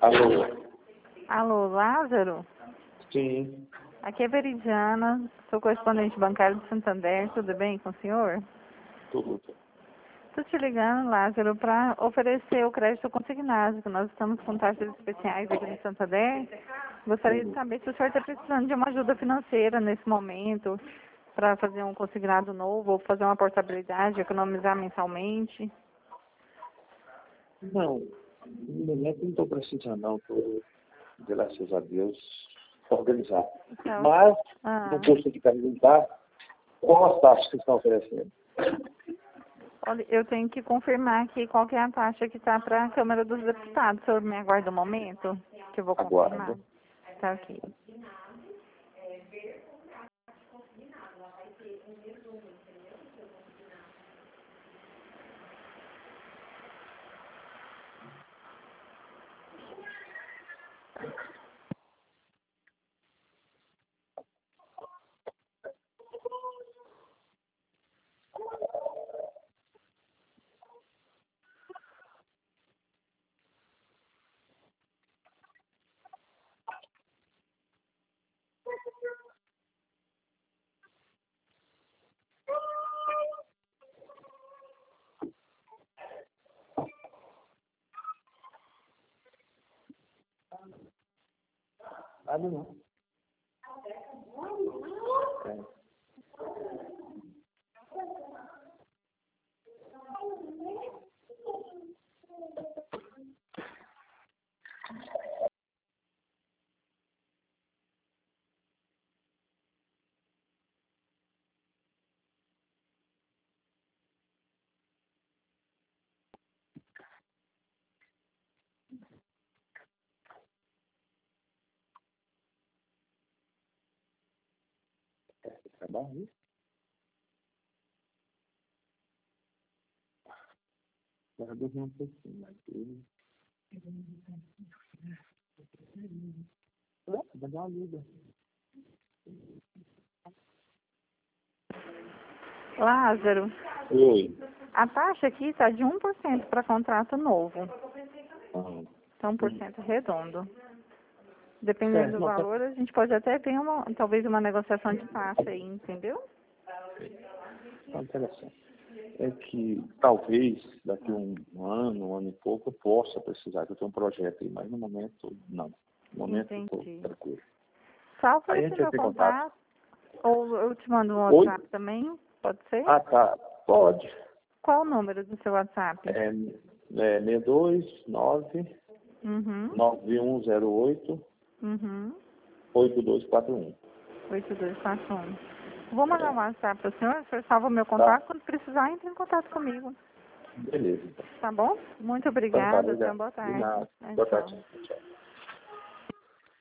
Alô? Alô, Lázaro? Sim, Aqui é Veridiana, sou correspondente bancário do Santander, tudo bem com o senhor? tudo. Estou te ligando, Lázaro, para oferecer o crédito consignado, que nós estamos com taxas especiais aqui no Santander. Gostaria de saber se o senhor está precisando de uma ajuda financeira nesse momento, para fazer um consignado novo, ou fazer uma portabilidade, economizar mensalmente. Não, no momento não estou precisando, não. Estou, graças a Deus, organizado. Então, Mas, no curso de perguntar, qual a taxa que estão oferecendo? olha, eu tenho que confirmar aqui qual que é a taxa que está para a Câmara dos Deputados. O senhor me aguarda um momento, que eu vou confirmar. Aguardo. Tá ok. Nada não. É. Trabalho? Para dormir um pouquinho, mas vai dar uma liga. Lázaro, Oi. a taxa aqui está de 1% para contrato novo. Ah, Então, 1% redondo. Dependendo certo, do não, valor, a gente pode até ter talvez uma negociação de taxa aí, entendeu? tá interessante. É que talvez daqui um ano e pouco, eu possa precisar, que eu tenho um projeto aí, mas no momento, não. No momento, estou Entendi. tranquilo. Salva Aí a esse gente vai meu ter contato. contato. Ou eu te mando um Oi? WhatsApp também, pode ser? Ah, tá. Pode. Qual o número do seu WhatsApp? É 629 Uhum, 9108 uhum, 8241. 8241. Vou mandar um WhatsApp para o senhor salva o meu Tá? contato. Quando precisar, entre em contato comigo. Beleza. Tá bom? Muito Então tá, obrigada, tenha obrigado. boa De tarde. nada. Boa Tchau. tarde. Tchau.